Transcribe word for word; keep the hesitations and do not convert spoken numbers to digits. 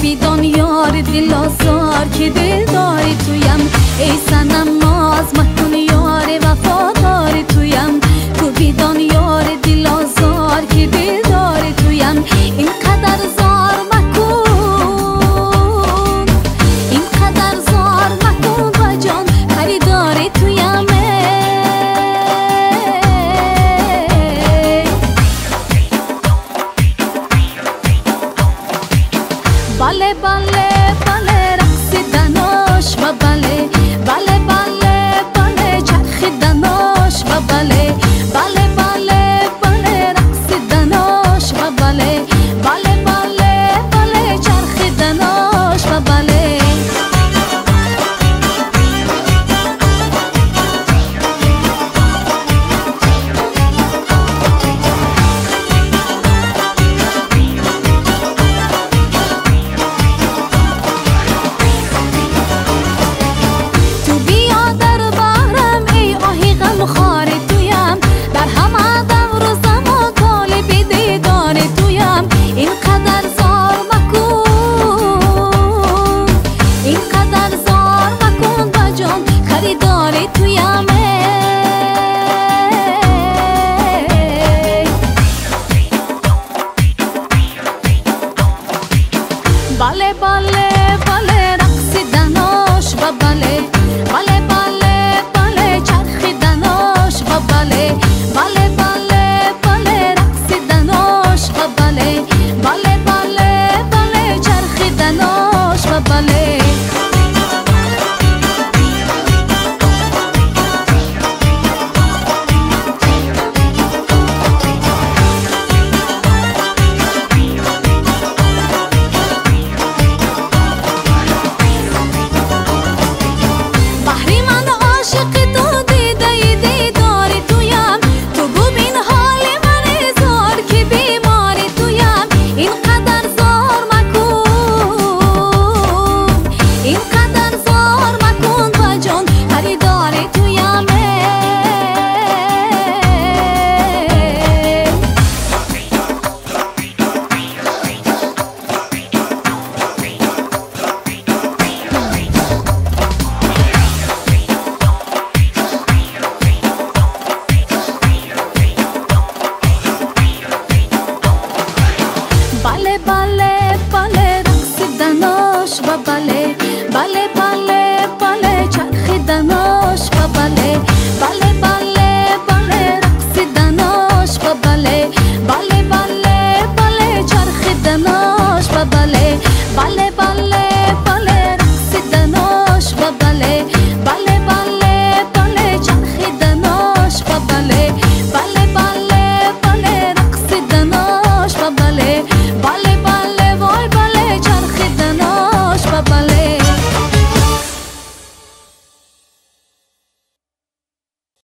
کوبیدان یار دل آزار که دل داری تویم، ای صنم ناز مکن یار وفادار تویم. کوبیدان یار دل آزار که دل داری تویم، اینقدر زار مکن، اینقدر زار مکن با جان خریداری تویم. بله بله بله رقصیدناش و بله بله بله بله چرخیدناش و بله بله بله بله رقصیدناش و بله بله بله بله چرخیدناش و بله. بله بله بله رقصیدناش و بله بله بله بله چرخیدناش و بله بله